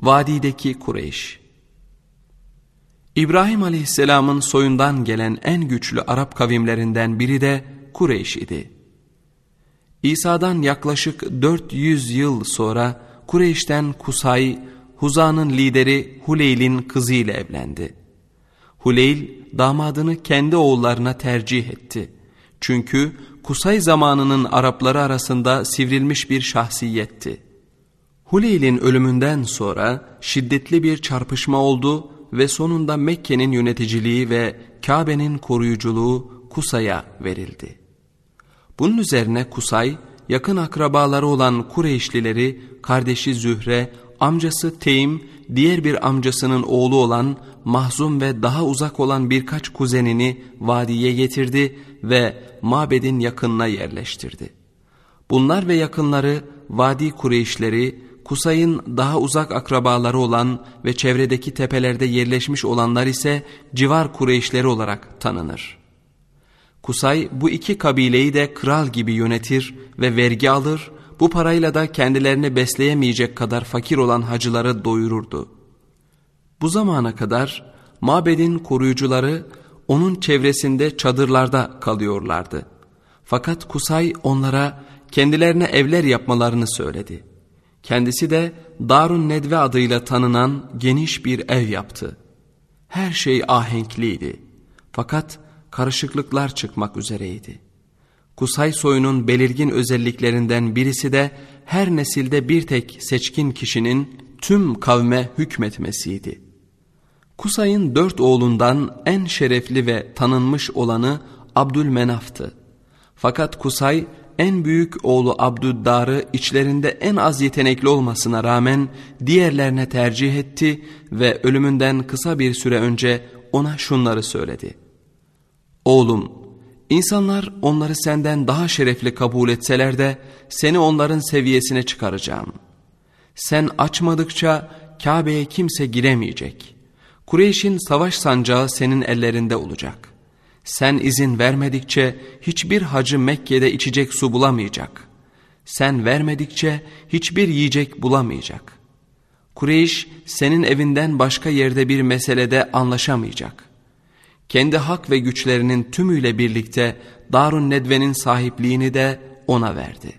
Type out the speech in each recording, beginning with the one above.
Vadideki Kureyş. İbrahim Aleyhisselam'ın soyundan gelen en güçlü Arap kavimlerinden biri de Kureyş idi. İsa'dan yaklaşık 400 yıl sonra Kureyş'ten Kusay, Huza'nın lideri Huleyl'in kızıyla evlendi. Huleyl damadını kendi oğullarına tercih etti. Çünkü Kusay zamanının Arapları arasında sivrilmiş bir şahsiyetti. Huleyl'in ölümünden sonra şiddetli bir çarpışma oldu ve sonunda Mekke'nin yöneticiliği ve Kabe'nin koruyuculuğu Kusay'a verildi. Bunun üzerine Kusay, yakın akrabaları olan Kureyşlileri kardeşi Zühre, amcası Teym, diğer bir amcasının oğlu olan Mahzum ve daha uzak olan birkaç kuzenini vadiye getirdi ve mabedin yakınına yerleştirdi. Bunlar ve yakınları Vadi Kureyşleri, Kusay'ın daha uzak akrabaları olan ve çevredeki tepelerde yerleşmiş olanlar ise civar Kureyşleri olarak tanınır. Kusay bu iki kabileyi de kral gibi yönetir ve vergi alır, bu parayla da kendilerini besleyemeyecek kadar fakir olan hacıları doyururdu. Bu zamana kadar mabedin koruyucuları onun çevresinde çadırlarda kalıyorlardı. Fakat Kusay onlara kendilerine evler yapmalarını söyledi. Kendisi de Darun Nedve adıyla tanınan geniş bir ev yaptı. Her şey ahenkliydi. Fakat karışıklıklar çıkmak üzereydi. Kusay soyunun belirgin özelliklerinden birisi de her nesilde bir tek seçkin kişinin tüm kavme hükmetmesiydi. Kusay'ın 4 oğlundan en şerefli ve tanınmış olanı Abdülmenaf'tı. Fakat Kusay en büyük oğlu Abdüddar'ı içlerinde en az yetenekli olmasına rağmen diğerlerine tercih etti ve ölümünden kısa bir süre önce ona şunları söyledi. Oğlum, insanlar onları senden daha şerefli kabul etseler de seni onların seviyesine çıkaracağım. Sen açmadıkça Kabe'ye kimse giremeyecek. Kureyş'in savaş sancağı senin ellerinde olacak. Sen izin vermedikçe hiçbir hacı Mekke'de içecek su bulamayacak. Sen vermedikçe hiçbir yiyecek bulamayacak. Kureyş senin evinden başka yerde bir meselede anlaşamayacak. Kendi hak ve güçlerinin tümüyle birlikte Darun Nedve'nin sahipliğini de ona verdi.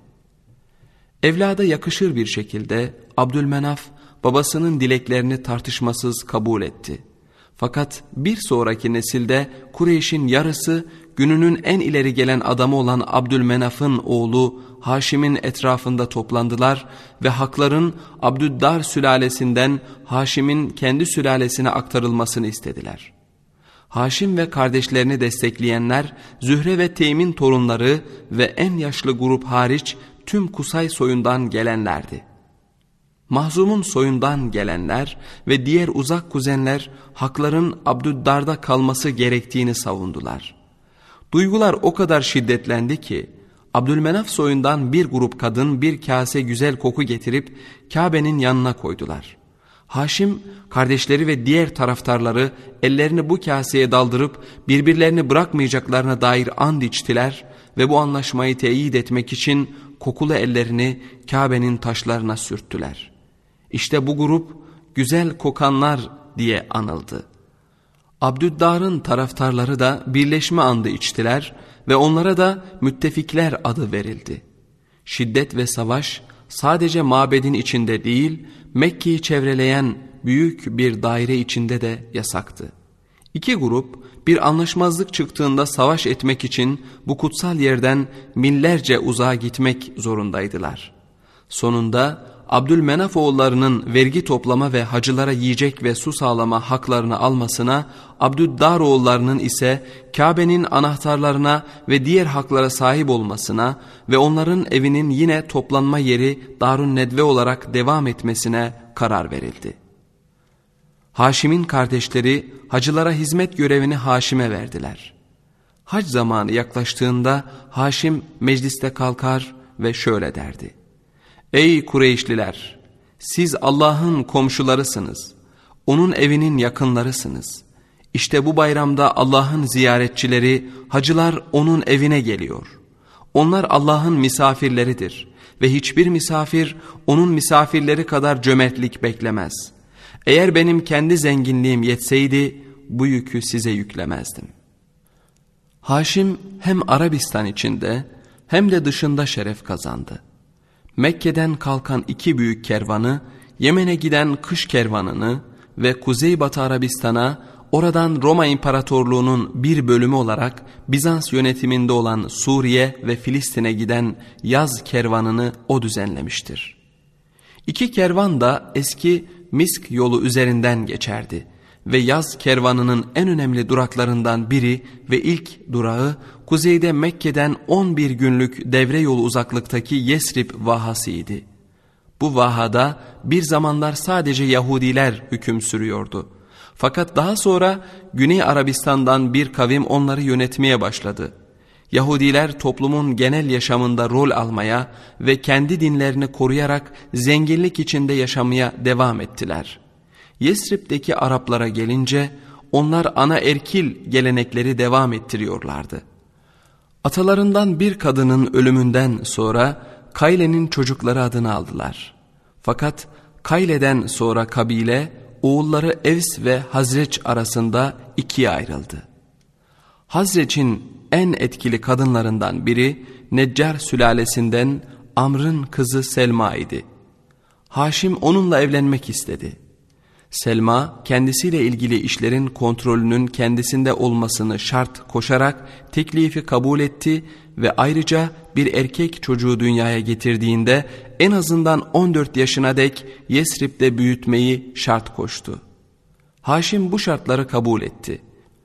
Evlada yakışır bir şekilde Abdülmenaf babasının dileklerini tartışmasız kabul etti. Fakat bir sonraki nesilde Kureyş'in yarısı gününün en ileri gelen adamı olan Abdülmenaf'ın oğlu Haşim'in etrafında toplandılar ve hakların Abdüddar sülalesinden Haşim'in kendi sülalesine aktarılmasını istediler. Haşim ve kardeşlerini destekleyenler Zühre ve Teym'in torunları ve en yaşlı grup hariç tüm Kusay soyundan gelenlerdi. Mahzum'un soyundan gelenler ve diğer uzak kuzenler hakların Abdüddar'da kalması gerektiğini savundular. Duygular o kadar şiddetlendi ki Abdülmenaf soyundan bir grup kadın bir kase güzel koku getirip Kabe'nin yanına koydular. Haşim kardeşleri ve diğer taraftarları ellerini bu kaseye daldırıp birbirlerini bırakmayacaklarına dair and içtiler ve bu anlaşmayı teyit etmek için kokulu ellerini Kabe'nin taşlarına sürttüler. İşte bu grup güzel kokanlar diye anıldı. Abdüddar'ın taraftarları da birleşme andı içtiler ve onlara da müttefikler adı verildi. Şiddet ve savaş sadece mabedin içinde değil, Mekke'yi çevreleyen büyük bir daire içinde de yasaktı. İki grup bir anlaşmazlık çıktığında savaş etmek için bu kutsal yerden millerce uzağa gitmek zorundaydılar. Sonunda Abdülmenaf oğullarının vergi toplama ve hacılara yiyecek ve su sağlama haklarını almasına, Abdüddar oğullarının ise Kabe'nin anahtarlarına ve diğer haklara sahip olmasına ve onların evinin yine toplanma yeri Darun Nedve olarak devam etmesine karar verildi. Haşim'in kardeşleri hacılara hizmet görevini Haşim'e verdiler. Hac zamanı yaklaştığında Haşim mecliste kalkar ve şöyle derdi. Ey Kureyşliler! Siz Allah'ın komşularısınız. Onun evinin yakınlarısınız. İşte bu bayramda Allah'ın ziyaretçileri, hacılar onun evine geliyor. Onlar Allah'ın misafirleridir ve hiçbir misafir onun misafirleri kadar cömertlik beklemez. Eğer benim kendi zenginliğim yetseydi bu yükü size yüklemezdim. Haşim hem Arabistan içinde hem de dışında şeref kazandı. Mekke'den kalkan 2 büyük kervanı, Yemen'e giden kış kervanını ve Kuzeybatı Arabistan'a, oradan Roma İmparatorluğu'nun bir bölümü olarak Bizans yönetiminde olan Suriye ve Filistin'e giden yaz kervanını o düzenlemiştir. 2 kervan da eski Misk yolu üzerinden geçerdi ve yaz kervanının en önemli duraklarından biri ve ilk durağı kuzeyde Mekke'den 11 günlük devre yolu uzaklıktaki Yesrib vahasıydı. Bu vahada bir zamanlar sadece Yahudiler hüküm sürüyordu. Fakat daha sonra Güney Arabistan'dan bir kavim onları yönetmeye başladı. Yahudiler toplumun genel yaşamında rol almaya ve kendi dinlerini koruyarak zenginlik içinde yaşamaya devam ettiler. Yesrib'deki Araplara gelince onlar ana erkil gelenekleri devam ettiriyorlardı. Atalarından bir kadının ölümünden sonra Kayle'nin çocukları adını aldılar. Fakat Kayle'den sonra kabile oğulları Evs ve Hazreç arasında 2'ye ayrıldı. Hazreç'in en etkili kadınlarından biri Neccar sülalesinden Amr'ın kızı Selma idi. Haşim onunla evlenmek istedi. Selma kendisiyle ilgili işlerin kontrolünün kendisinde olmasını şart koşarak teklifi kabul etti ve ayrıca bir erkek çocuğu dünyaya getirdiğinde en azından 14 yaşına dek Yesrib'de büyütmeyi şart koştu. Haşim bu şartları kabul etti.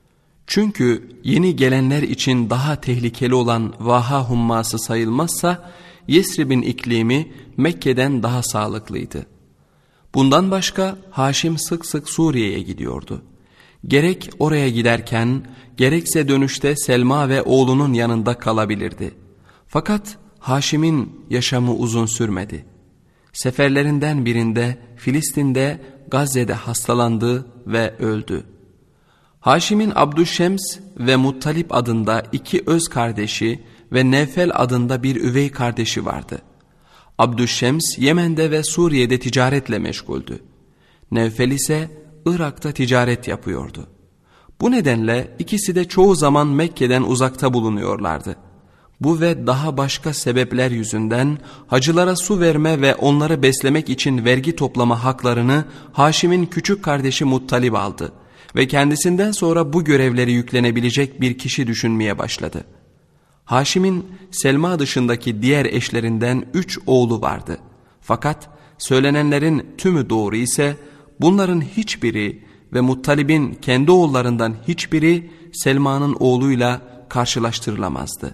Çünkü yeni gelenler için daha tehlikeli olan Vaha humması sayılmazsa Yesrib'in iklimi Mekke'den daha sağlıklıydı. Bundan başka Haşim sık sık Suriye'ye gidiyordu. Gerek oraya giderken gerekse dönüşte Selma ve oğlunun yanında kalabilirdi. Fakat Haşim'in yaşamı uzun sürmedi. Seferlerinden birinde Filistin'de Gazze'de hastalandı ve öldü. Haşim'in Abdüşşems ve Muttalip adında 2 öz kardeşi ve Nevfel adında bir üvey kardeşi vardı. Abdüşşems Yemen'de ve Suriye'de ticaretle meşguldü. Nevfel ise Irak'ta ticaret yapıyordu. Bu nedenle ikisi de çoğu zaman Mekke'den uzakta bulunuyorlardı. Bu ve daha başka sebepler yüzünden hacılara su verme ve onları beslemek için vergi toplama haklarını Haşim'in küçük kardeşi Muttalib aldı ve kendisinden sonra bu görevleri yüklenebilecek bir kişi düşünmeye başladı. Haşim'in Selma dışındaki diğer eşlerinden 3 oğlu vardı. Fakat söylenenlerin tümü doğru ise bunların hiçbiri ve Muttalib'in kendi oğullarından hiçbiri Selma'nın oğluyla karşılaştırılamazdı.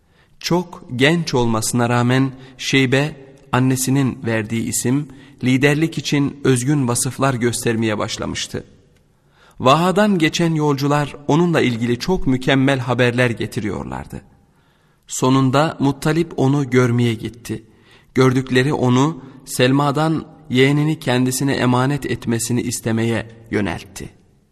Çok genç olmasına rağmen Şeybe, annesinin verdiği isim, liderlik için özgün vasıflar göstermeye başlamıştı. Vaha'dan geçen yolcular onunla ilgili çok mükemmel haberler getiriyorlardı. Sonunda Muttalip onu görmeye gitti. Gördükleri onu Selma'dan yeğenini kendisine emanet etmesini istemeye yöneltti.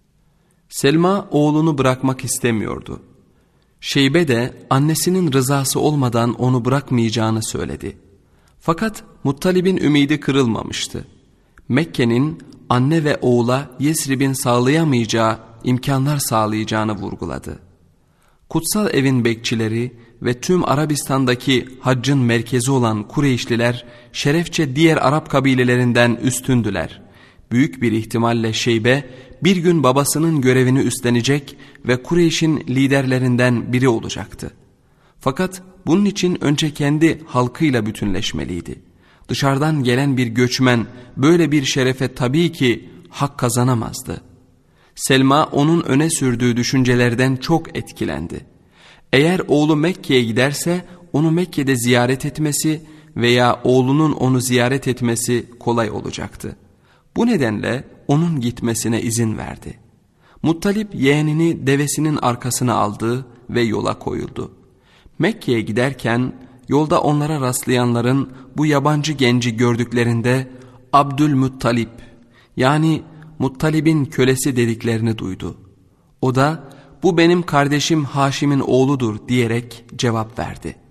Selma oğlunu bırakmak istemiyordu. Şeybe de annesinin rızası olmadan onu bırakmayacağını söyledi. Fakat Muttalib'in ümidi kırılmamıştı. Mekke'nin anne ve oğula Yesrib'in sağlayamayacağı imkanlar sağlayacağını vurguladı. Kutsal evin bekçileri ve tüm Arabistan'daki haccın merkezi olan Kureyşliler şerefçe diğer Arap kabilelerinden üstündüler. Büyük bir ihtimalle Şeybe bir gün babasının görevini üstlenecek ve Kureyş'in liderlerinden biri olacaktı. Fakat bunun için önce kendi halkıyla bütünleşmeliydi. Dışarıdan gelen bir göçmen böyle bir şerefe tabii ki hak kazanamazdı. Selma onun öne sürdüğü düşüncelerden çok etkilendi. Eğer oğlu Mekke'ye giderse onu Mekke'de ziyaret etmesi veya oğlunun onu ziyaret etmesi kolay olacaktı. Bu nedenle onun gitmesine izin verdi. Muttalip yeğenini devesinin arkasına aldı ve yola koyuldu. Mekke'ye giderken yolda onlara rastlayanların bu yabancı genci gördüklerinde Abdülmuttalip yani Muttalib'in kölesi dediklerini duydu. O da bu benim kardeşim Haşim'in oğludur diyerek cevap verdi.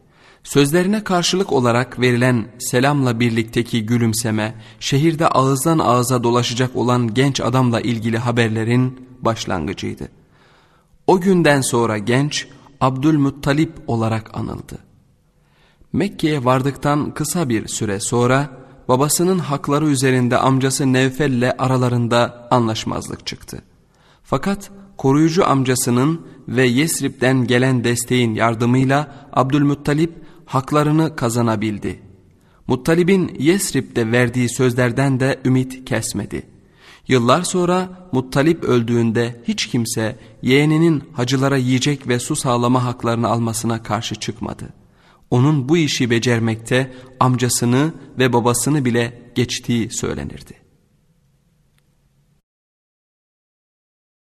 Sözlerine karşılık olarak verilen selamla birlikteki gülümseme, şehirde ağızdan ağıza dolaşacak olan genç adamla ilgili haberlerin başlangıcıydı. O günden sonra genç Abdülmuttalip olarak anıldı. Mekke'ye vardıktan kısa bir süre sonra babasının hakları üzerinde amcası Nevfel'le aralarında anlaşmazlık çıktı. Fakat koruyucu amcasının ve Yesrib'den gelen desteğin yardımıyla Abdülmuttalip haklarını kazanabildi. Muttalib'in Yesrib'de verdiği sözlerden de ümit kesmedi. Yıllar sonra Muttalip öldüğünde hiç kimse yeğeninin hacılara yiyecek ve su sağlama haklarını almasına karşı çıkmadı. Onun bu işi becermekte amcasını ve babasını bile geçtiği söylenirdi.